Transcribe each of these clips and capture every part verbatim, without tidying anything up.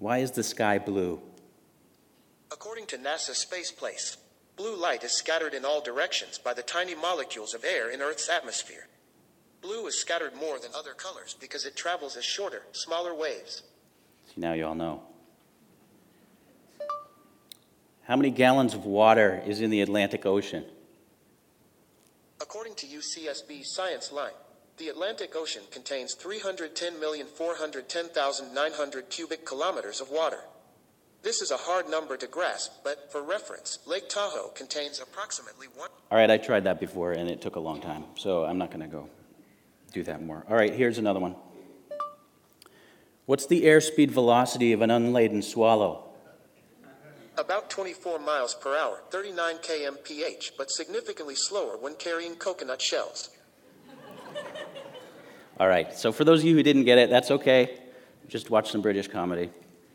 Why is the sky blue? According to NASA's Space Place, blue light is scattered in all directions by the tiny molecules of air in Earth's atmosphere. Blue is scattered more than other colors because it travels as shorter, smaller waves. See, now you all know. How many gallons of water is in the Atlantic Ocean? According to U C S B Science Line, the Atlantic Ocean contains three hundred ten million four hundred ten thousand nine hundred cubic kilometers of water. This is a hard number to grasp, but for reference, Lake Tahoe contains approximately one... All right, I tried that before, and it took a long time, so I'm not going to go do that more. All right, here's another one. What's the airspeed velocity of an unladen swallow? About twenty-four miles per hour, thirty-nine kilometers per hour, but significantly slower when carrying coconut shells. All right, so for those of you who didn't get it, that's okay. Just watch some British comedy.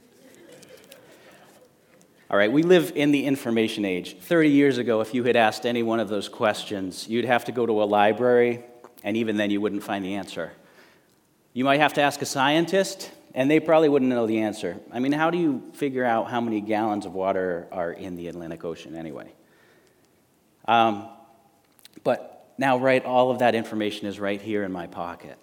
All right, we live in the information age. thirty years ago, if you had asked any one of those questions, you'd have to go to a library, and even then you wouldn't find the answer. You might have to ask a scientist, and they probably wouldn't know the answer. I mean, how do you figure out how many gallons of water are in the Atlantic Ocean anyway? Um, but now, right, all of that information is right here in my pocket.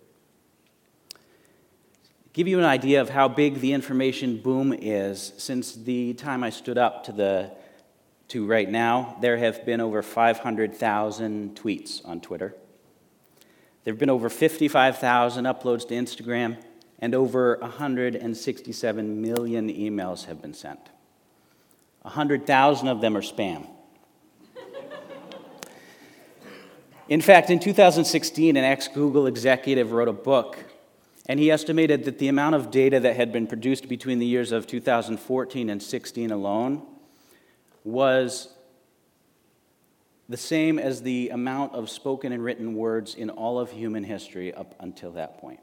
Give you an idea of how big the information boom is. Since the time I stood up to the to right now, there have been over five hundred thousand tweets on Twitter. There have been over fifty-five thousand uploads to Instagram, and over one hundred sixty-seven million emails have been sent. one hundred thousand of them are spam. In fact, in two thousand sixteen, an ex-Google executive wrote a book, and he estimated that the amount of data that had been produced between the years of two thousand fourteen and sixteen alone was the same as the amount of spoken and written words in all of human history up until that point.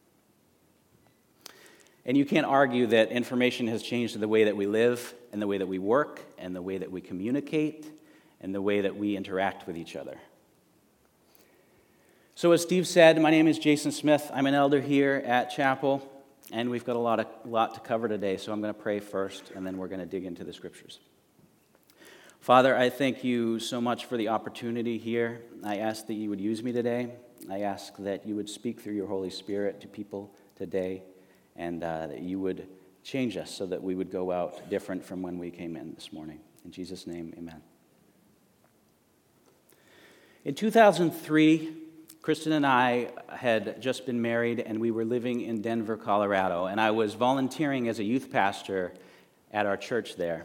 And you can't argue that information has changed the way that we live, and the way that we work, and the way that we communicate, and the way that we interact with each other. So as Steve said, my name is Jason Smith. I'm an elder here at Chapel, and we've got a lot, of, lot to cover today, so I'm going to pray first, and then we're going to dig into the Scriptures. Father, I thank you so much for the opportunity here. I ask that you would use me today. I ask that you would speak through your Holy Spirit to people today, and uh, that you would change us so that we would go out different from when we came in this morning. In Jesus' name, amen. In two thousand three, Kristen and I had just been married, and we were living in Denver, Colorado, and I was volunteering as a youth pastor at our church there.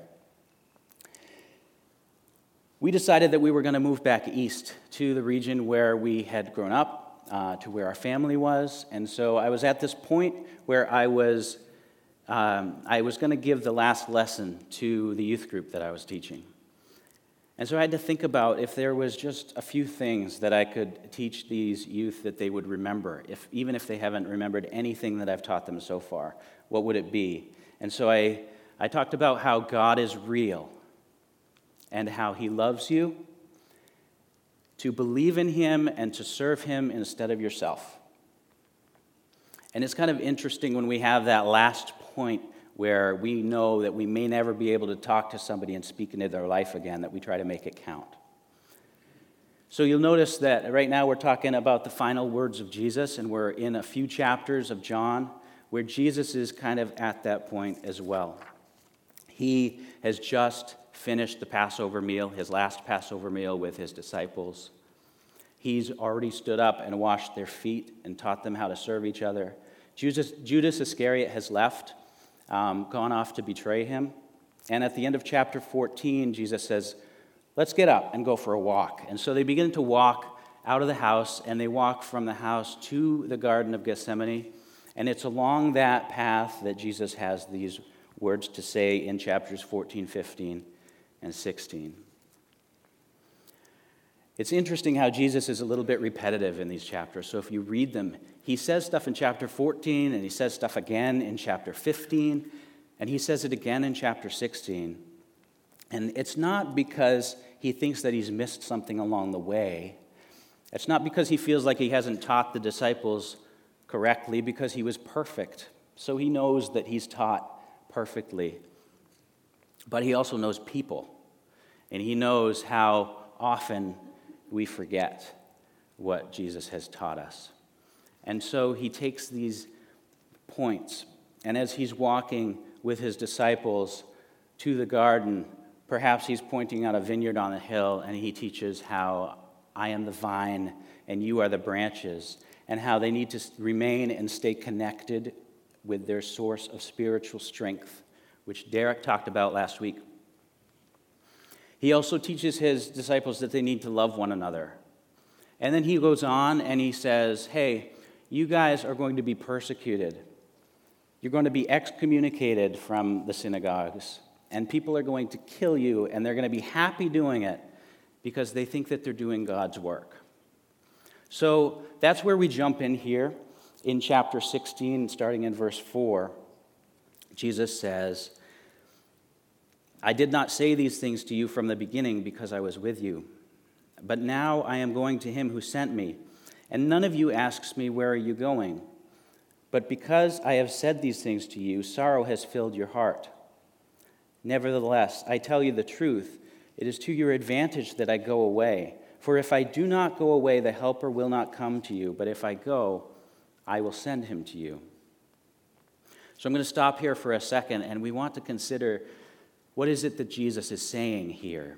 We decided that we were going to move back east to the region where we had grown up, uh, to where our family was, and so I was at this point where I was um, I was going to give the last lesson to the youth group that I was teaching. And so I had to think about if there was just a few things that I could teach these youth that they would remember, if even if they haven't remembered anything that I've taught them so far, what would it be? And so I, I talked about how God is real and how he loves you, to believe in him and to serve him instead of yourself. And it's kind of interesting when we have that last point where we know that we may never be able to talk to somebody and speak into their life again, that we try to make it count. So you'll notice that right now we're talking about the final words of Jesus, and we're in a few chapters of John where Jesus is kind of at that point as well. He has just finished the Passover meal, his last Passover meal with his disciples. He's already stood up and washed their feet and taught them how to serve each other. Judas, Judas Iscariot has left, Um, gone off to betray him. And at the end of chapter fourteen, Jesus says, let's get up and go for a walk. And so they begin to walk out of the house, and they walk from the house to the Garden of Gethsemane. And it's along that path that Jesus has these words to say in chapters fourteen, fifteen, and sixteen. It's interesting how Jesus is a little bit repetitive in these chapters. So if you read them, he says stuff in chapter fourteen, and he says stuff again in chapter fifteen, and he says it again in chapter sixteen. And it's not because he thinks that he's missed something along the way. It's not because he feels like he hasn't taught the disciples correctly, because he was perfect. So he knows that he's taught perfectly. But he also knows people, and he knows how often we forget what Jesus has taught us. And so he takes these points, and as he's walking with his disciples to the garden, perhaps he's pointing out a vineyard on a hill, and he teaches how I am the vine and you are the branches, and how they need to remain and stay connected with their source of spiritual strength, which Derek talked about last week. He also teaches his disciples that they need to love one another. And then he goes on and he says, hey, you guys are going to be persecuted. You're going to be excommunicated from the synagogues, and people are going to kill you, and they're going to be happy doing it because they think that they're doing God's work. So that's where we jump in here in chapter sixteen, starting in verse four. Jesus says, I did not say these things to you from the beginning because I was with you. But now I am going to him who sent me, and none of you asks me, where are you going? But because I have said these things to you, sorrow has filled your heart. Nevertheless, I tell you the truth, it is to your advantage that I go away. For if I do not go away, the Helper will not come to you. But if I go, I will send him to you. So I'm going to stop here for a second, and we want to consider, what is it that Jesus is saying here?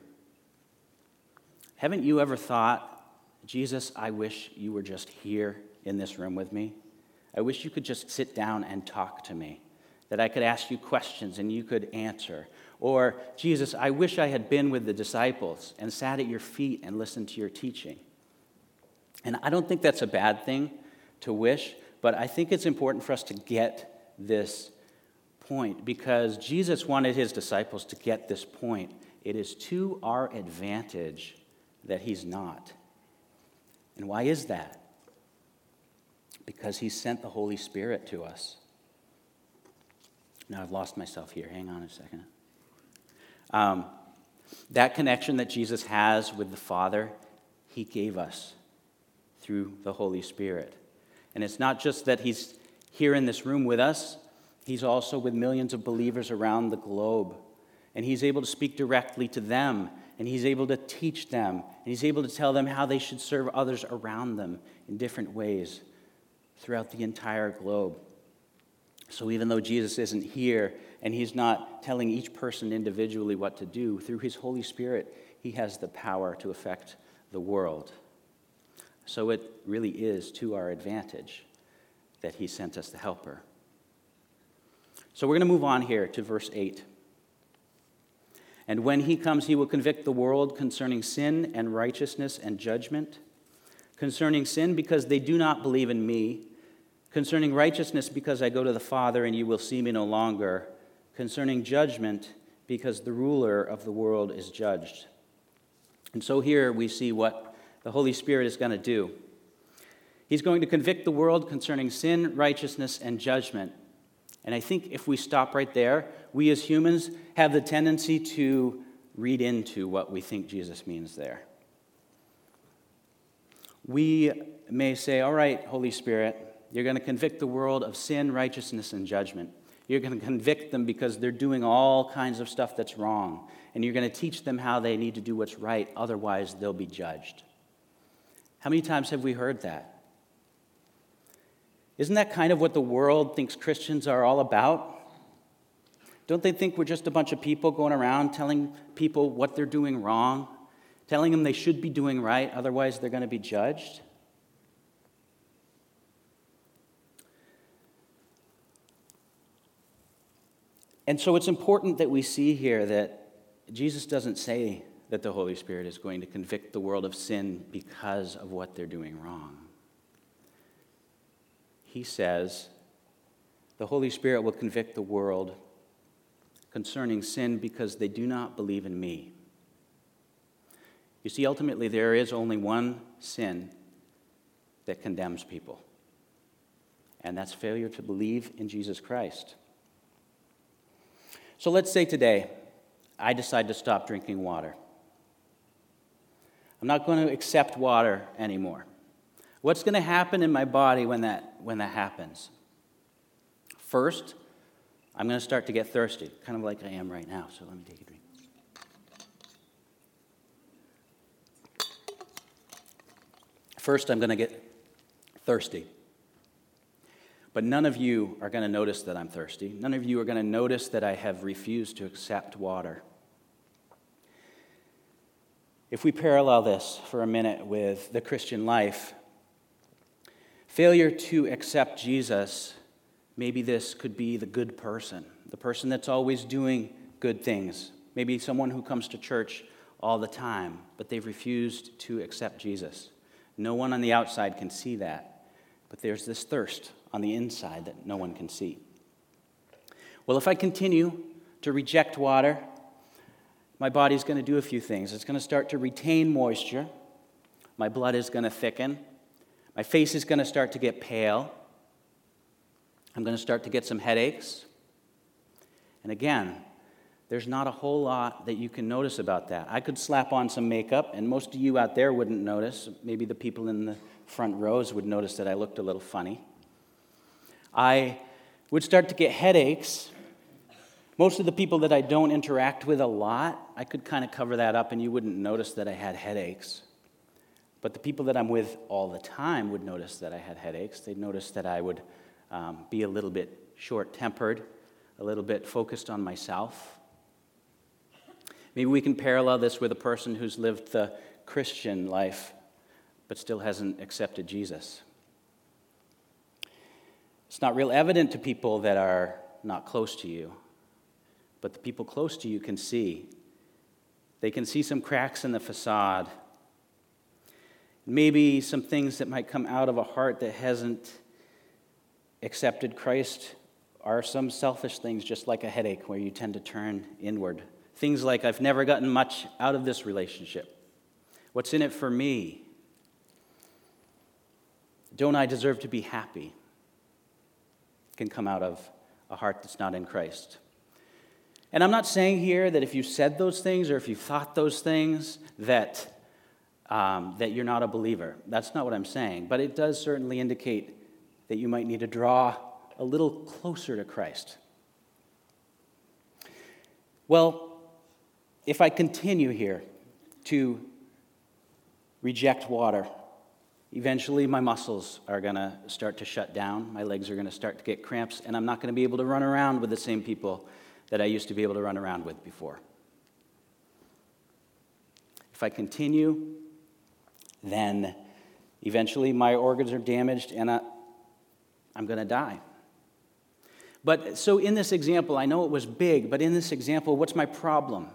Haven't you ever thought, Jesus, I wish you were just here in this room with me? I wish you could just sit down and talk to me, that I could ask you questions and you could answer. Or, Jesus, I wish I had been with the disciples and sat at your feet and listened to your teaching. And I don't think that's a bad thing to wish, but I think it's important for us to get this point, because Jesus wanted his disciples to get this point. It is to our advantage that he's not. And why is that? Because he sent the Holy Spirit to us. Now I've lost myself here. Hang on a second. Um, that connection that Jesus has with the Father, he gave us through the Holy Spirit. And it's not just that he's here in this room with us, he's also with millions of believers around the globe. And he's able to speak directly to them, and he's able to teach them, and he's able to tell them how they should serve others around them in different ways throughout the entire globe. So even though Jesus isn't here and he's not telling each person individually what to do, through his Holy Spirit, he has the power to affect the world. So it really is to our advantage that he sent us the Helper. So we're going to move on here to verse eight. And when he comes, he will convict the world concerning sin and righteousness and judgment. Concerning sin, because they do not believe in me. Concerning righteousness, because I go to the Father and you will see me no longer. Concerning judgment, because the ruler of the world is judged. And so here we see what the Holy Spirit is going to do. He's going to convict the world concerning sin, righteousness, and judgment. And I think if we stop right there, we as humans have the tendency to read into what we think Jesus means there. We may say, all right, Holy Spirit, you're going to convict the world of sin, righteousness, and judgment. You're going to convict them because they're doing all kinds of stuff that's wrong. And you're going to teach them how they need to do what's right, otherwise they'll be judged. How many times have we heard that? Isn't that kind of what the world thinks Christians are all about? Don't they think we're just a bunch of people going around telling people what they're doing wrong, telling them they should be doing right, otherwise they're going to be judged? And so it's important that we see here that Jesus doesn't say that the Holy Spirit is going to convict the world of sin because of what they're doing wrong. He says the Holy Spirit will convict the world concerning sin because they do not believe in me. You see, ultimately, there is only one sin that condemns people, and that's failure to believe in Jesus Christ. So let's say today, I decide to stop drinking water. I'm not going to accept water anymore. What's going to happen in my body when that, when that happens? First, I'm going to start to get thirsty, kind of like I am right now. So let me take a drink. First, I'm going to get thirsty. But none of you are going to notice that I'm thirsty. None of you are going to notice that I have refused to accept water. If we parallel this for a minute with the Christian life, failure to accept Jesus, maybe this could be the good person, the person that's always doing good things. Maybe someone who comes to church all the time, but they've refused to accept Jesus. No one on the outside can see that, but there's this thirst on the inside that no one can see. Well, if I continue to reject water, my body's going to do a few things. It's going to start to retain moisture. My blood is going to thicken. My face is going to start to get pale. I'm going to start to get some headaches. And again, there's not a whole lot that you can notice about that. I could slap on some makeup, and most of you out there wouldn't notice. Maybe the people in the front rows would notice that I looked a little funny. I would start to get headaches. Most of the people that I don't interact with a lot, I could kind of cover that up and you wouldn't notice that I had headaches. But the people that I'm with all the time would notice that I had headaches. They'd notice that I would um, be a little bit short-tempered, a little bit focused on myself. Maybe we can parallel this with a person who's lived the Christian life but still hasn't accepted Jesus. It's not real evident to people that are not close to you, but the people close to you can see. They can see some cracks in the facade. Maybe some things that might come out of a heart that hasn't accepted Christ are some selfish things, just like a headache, where you tend to turn inward. Things like, I've never gotten much out of this relationship. What's in it for me? Don't I deserve to be happy? Can come out of a heart that's not in Christ. And I'm not saying here that if you said those things or if you thought those things that um, that you're not a believer. That's not what I'm saying. But it does certainly indicate that you might need to draw a little closer to Christ. Well, if I continue here to reject water, eventually my muscles are going to start to shut down. My legs are going to start to get cramps, and I'm not going to be able to run around with the same people that I used to be able to run around with before. If I continue, then eventually my organs are damaged and I, I'm going to die. But so in this example, I know it was big, but in this example, what's my problem?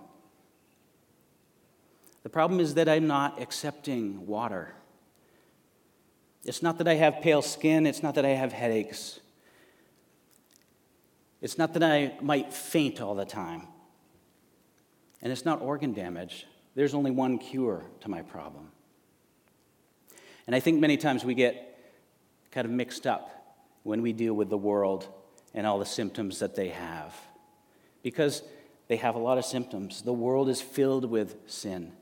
The problem is that I'm not accepting water. It's not that I have pale skin. It's not that I have headaches. It's not that I might faint all the time. And it's not organ damage. There's only one cure to my problem. And I think many times we get kind of mixed up when we deal with the world and all the symptoms that they have. Because they have a lot of symptoms. The world is filled with sin.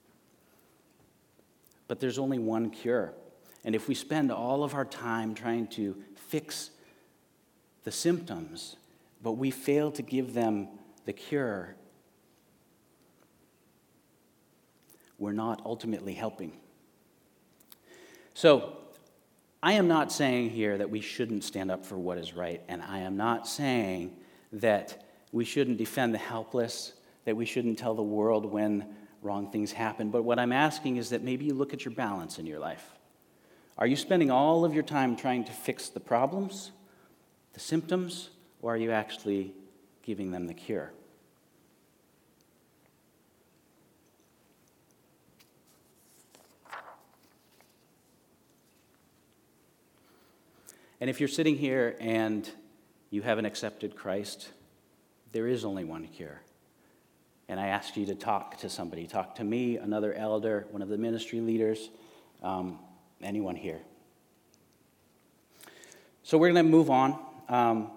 But there's only one cure. And if we spend all of our time trying to fix the symptoms, but we fail to give them the cure, we're not ultimately helping. So, I am not saying here that we shouldn't stand up for what is right, and I am not saying that we shouldn't defend the helpless, that we shouldn't tell the world when wrong things happen. But what I'm asking is that maybe you look at your balance in your life. Are you spending all of your time trying to fix the problems, the symptoms, or are you actually giving them the cure? And if you're sitting here and you haven't accepted Christ, there is only one cure. And I ask you to talk to somebody. Talk to me, another elder, one of the ministry leaders, um, anyone here. So we're going to move on. Um,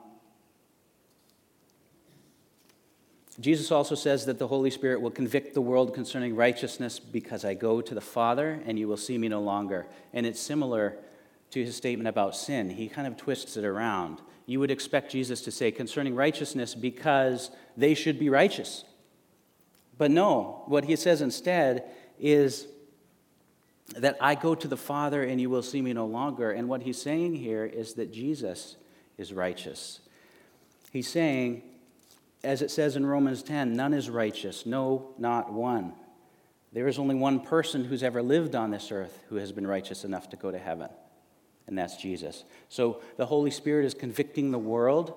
Jesus also says that the Holy Spirit will convict the world concerning righteousness because I go to the Father and you will see me no longer. And it's similar to his statement about sin. He kind of twists it around. You would expect Jesus to say concerning righteousness because they should be righteous. But no, what he says instead is that I go to the Father and you will see me no longer. And what he's saying here is that Jesus is righteous. He's saying, as it says in Romans ten, none is righteous, no, not one. There is only one person who's ever lived on this earth who has been righteous enough to go to heaven, and that's Jesus. So the Holy Spirit is convicting the world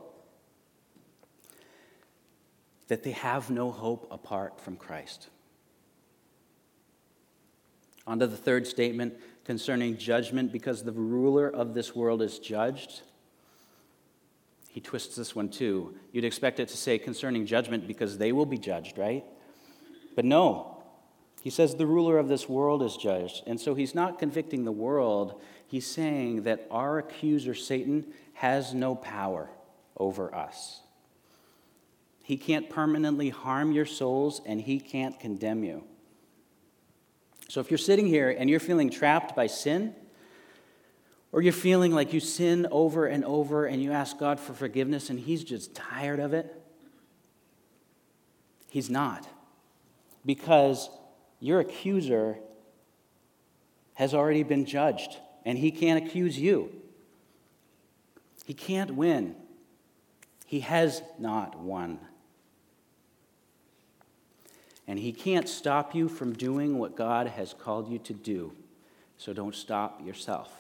that they have no hope apart from Christ. On to the third statement concerning judgment, because the ruler of this world is judged. He twists this one too. You'd expect it to say concerning judgment because they will be judged, right? But no. He says the ruler of this world is judged. And so he's not convicting the world. He's saying that our accuser, Satan, has no power over us. He can't permanently harm your souls, and he can't condemn you. So if you're sitting here and you're feeling trapped by sin, or you're feeling like you sin over and over and you ask God for forgiveness and he's just tired of it, he's not. Because your accuser has already been judged and he can't accuse you. He can't win. He has not won. And he can't stop you from doing what God has called you to do. So don't stop yourself.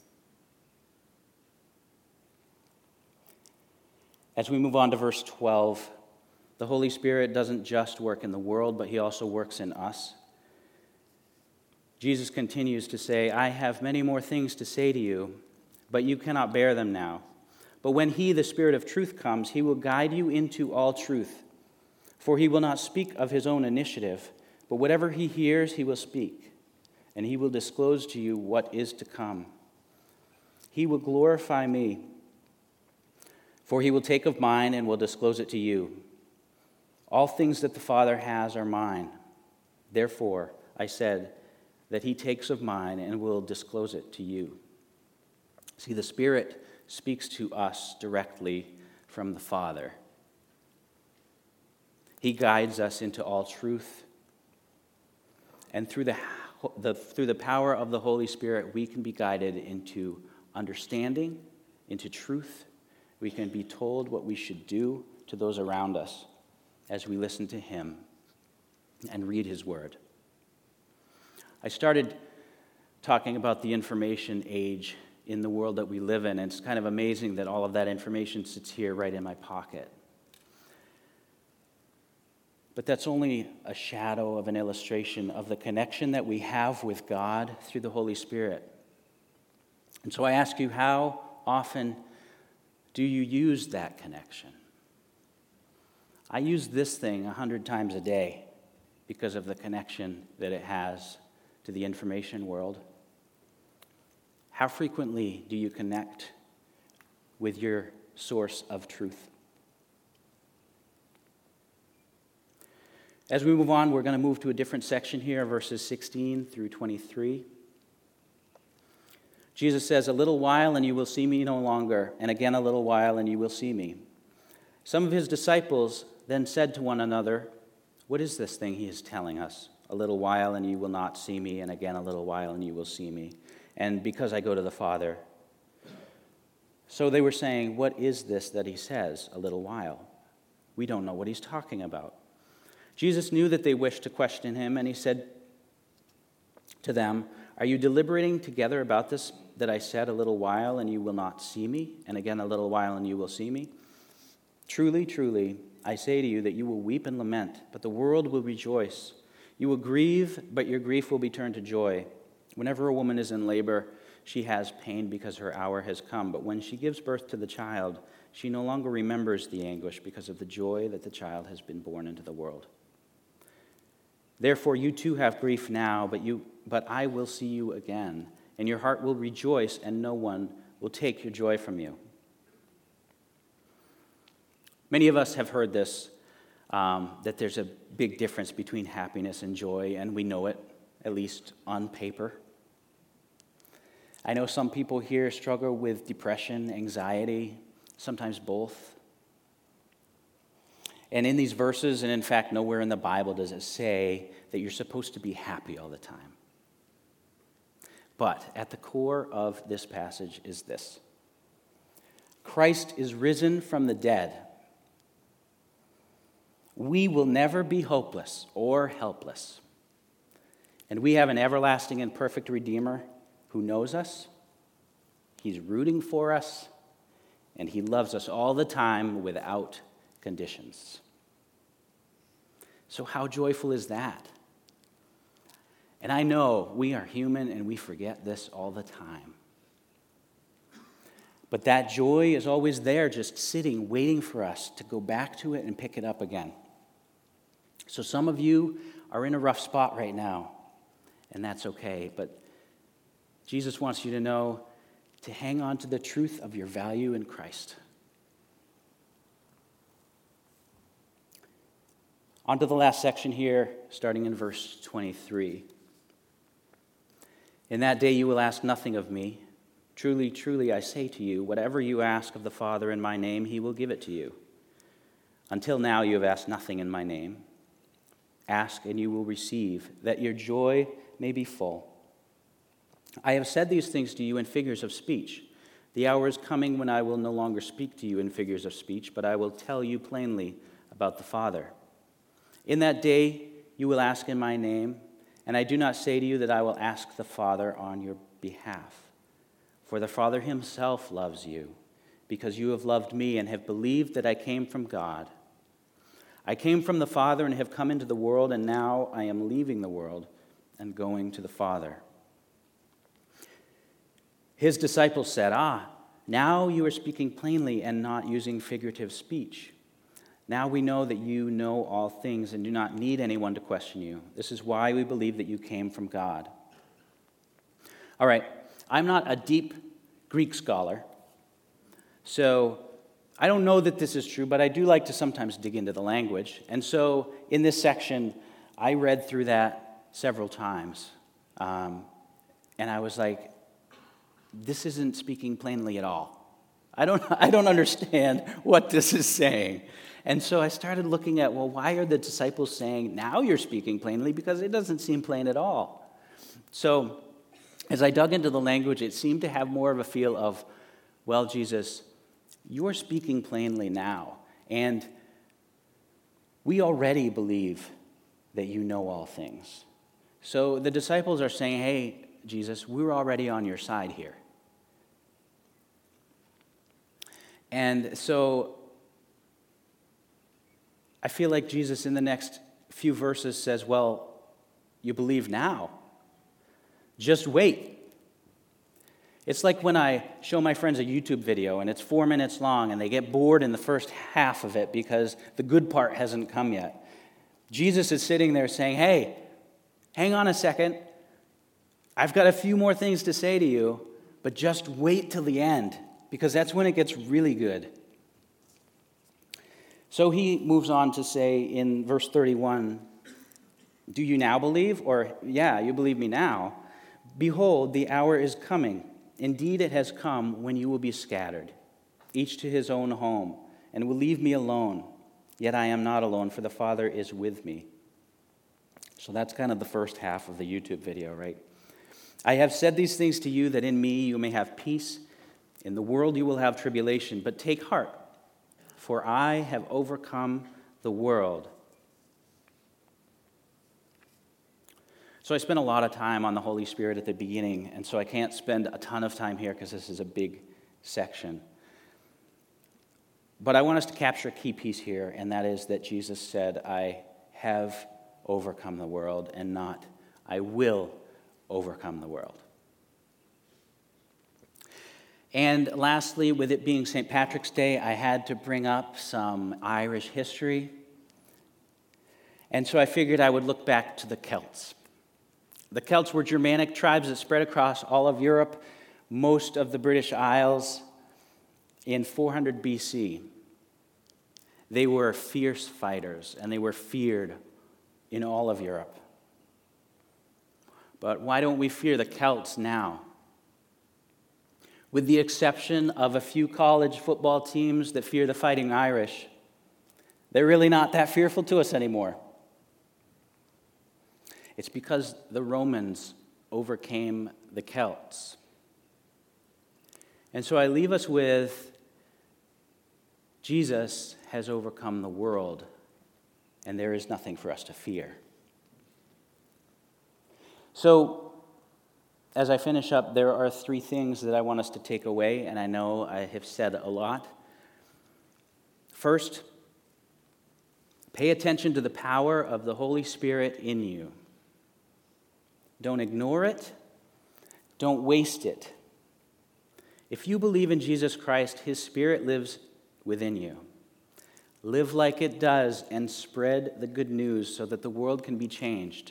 As we move on to verse twelve, the Holy Spirit doesn't just work in the world, but he also works in us. Jesus continues to say, I have many more things to say to you, but you cannot bear them now. But when he, the Spirit of truth, comes, he will guide you into all truth. For he will not speak of his own initiative, but whatever he hears, he will speak, and he will disclose to you what is to come. He will glorify me, for he will take of mine and will disclose it to you. All things that the Father has are mine. Therefore, I said that he takes of mine and will disclose it to you. See, the Spirit speaks to us directly from the Father. He guides us into all truth. And through the, the, through the power of the Holy Spirit, we can be guided into understanding, into truth. We can be told what we should do to those around us as we listen to him and read his word. I started talking about the information age in the world that we live in, and it's kind of amazing that all of that information sits here right in my pocket. But that's only a shadow of an illustration of the connection that we have with God through the Holy Spirit. And so I ask you, how often do you use that connection? I use this thing a hundred times a day because of the connection that it has to the information world. How frequently do you connect with your source of truth? As we move on, we're going to move to a different section here, verses sixteen through twenty-three. Jesus says, a little while and you will see me no longer, and again a little while and you will see me. Some of his disciples then said to one another, what is this thing he is telling us? A little while and you will not see me, and again a little while and you will see me. And because I go to the Father. So they were saying, what is this that he says, a little while? We don't know what he's talking about. Jesus knew that they wished to question him, and he said to them, are you deliberating together about this, that I said a little while and you will not see me, and again a little while and you will see me? Truly, truly, I say to you that you will weep and lament, but the world will rejoice. You will grieve, but your grief will be turned to joy. Whenever a woman is in labor, she has pain because her hour has come, but when she gives birth to the child, she no longer remembers the anguish because of the joy that the child has been born into the world. Therefore, you too have grief now, but you, but I will see you again, and your heart will rejoice, and no one will take your joy from you. Many of us have heard this, um, that there's a big difference between happiness and joy, and we know it, at least on paper. I know some people here struggle with depression, anxiety, sometimes both. And in these verses, and in fact, nowhere in the Bible does it say that you're supposed to be happy all the time. But at the core of this passage is this: Christ is risen from the dead. We will never be hopeless or helpless. And we have an everlasting and perfect Redeemer who knows us, he's rooting for us, and he loves us all the time without conditions. So how joyful is that? And I know we are human and we forget this all the time. But that joy is always there, just sitting, waiting for us to go back to it and pick it up again. So some of you are in a rough spot right now, and that's okay. But Jesus wants you to know to hang on to the truth of your value in Christ. On to the last section here, starting in verse twenty-three. In that day you will ask nothing of me. Truly, truly, I say to you, whatever you ask of the Father in my name, he will give it to you. Until now you have asked nothing in my name. Ask and you will receive, that your joy may be full. I have said these things to you in figures of speech. The hour is coming when I will no longer speak to you in figures of speech, but I will tell you plainly about the Father. In that day you will ask in my name, and I do not say to you that I will ask the Father on your behalf. For the Father himself loves you, because you have loved me and have believed that I came from God. I came from the Father and have come into the world, and now I am leaving the world and going to the Father. His disciples said, Ah, now you are speaking plainly and not using figurative speech. Now we know that you know all things and do not need anyone to question you. This is why we believe that you came from God. All right, I'm not a deep Greek scholar, so I don't know that this is true, but I do like to sometimes dig into the language. And so in this section, I read through that several times. Um, and I was like, this isn't speaking plainly at all. I don't, I don't understand what this is saying. And so I started looking at, well, why are the disciples saying, now you're speaking plainly? Because it doesn't seem plain at all. So as I dug into the language, it seemed to have more of a feel of, well, Jesus, you're speaking plainly now, and we already believe that you know all things. So the disciples are saying, hey, Jesus, we're already on your side here. And so I feel like Jesus in the next few verses says, well, you believe now. Just wait. It's like when I show my friends a YouTube video and it's four minutes long and they get bored in the first half of it because the good part hasn't come yet. Jesus is sitting there saying, hey, hang on a second. I've got a few more things to say to you, but just wait till the end because that's when it gets really good. So he moves on to say in verse thirty-one, do you now believe? Or, yeah, you believe me now. Behold, the hour is coming. Indeed, it has come when you will be scattered, each to his own home, and will leave me alone. Yet I am not alone, for the Father is with me. So that's kind of the first half of the YouTube video, right? I have said these things to you that in me you may have peace. In the world you will have tribulation, but take heart, for I have overcome the world. So I spent a lot of time on the Holy Spirit at the beginning, and so I can't spend a ton of time here because this is a big section. But I want us to capture a key piece here, and that is that Jesus said, I have overcome the world, and not, I will overcome the world. And lastly, with it being Saint Patrick's Day, I had to bring up some Irish history. And so I figured I would look back to the Celts. The Celts were Germanic tribes that spread across all of Europe, most of the British Isles, in four hundred B C. They were fierce fighters, and they were feared in all of Europe. But why don't we fear the Celts now? With the exception of a few college football teams that fear the Fighting Irish, they're really not that fearful to us anymore. It's because the Romans overcame the Celts. And so I leave us with Jesus has overcome the world, and there is nothing for us to fear. So, as I finish up, there are three things that I want us to take away, and I know I have said a lot. First, pay attention to the power of the Holy Spirit in you. Don't ignore it. Don't waste it. If you believe in Jesus Christ, His Spirit lives within you. Live like it does and spread the good news so that the world can be changed.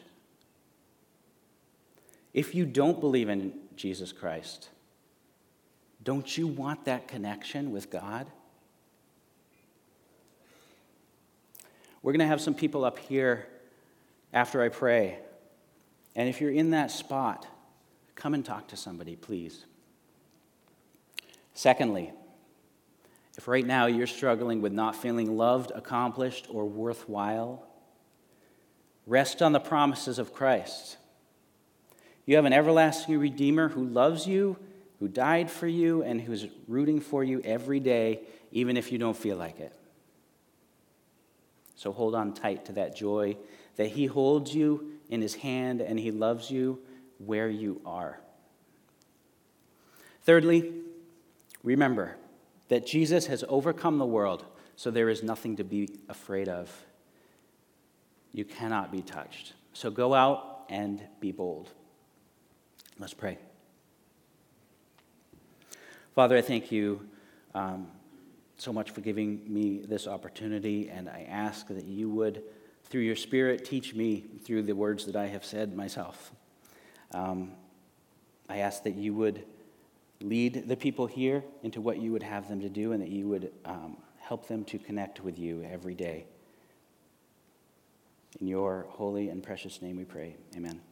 If you don't believe in Jesus Christ, don't you want that connection with God? We're going to have some people up here after I pray. And if you're in that spot, come and talk to somebody, please. Secondly, if right now you're struggling with not feeling loved, accomplished, or worthwhile, rest on the promises of Christ. You have an everlasting Redeemer who loves you, who died for you, and who's rooting for you every day, even if you don't feel like it. So hold on tight to that joy that He holds you in His hand and He loves you where you are. Thirdly, remember that Jesus has overcome the world, so there is nothing to be afraid of. You cannot be touched. So go out and be bold. Let's pray. Father, I thank you um, so much for giving me this opportunity, and I ask that you would, through your Spirit, teach me through the words that I have said myself. Um, I ask that you would lead the people here into what you would have them to do, and that you would um, help them to connect with you every day. In your holy and precious name we pray. Amen.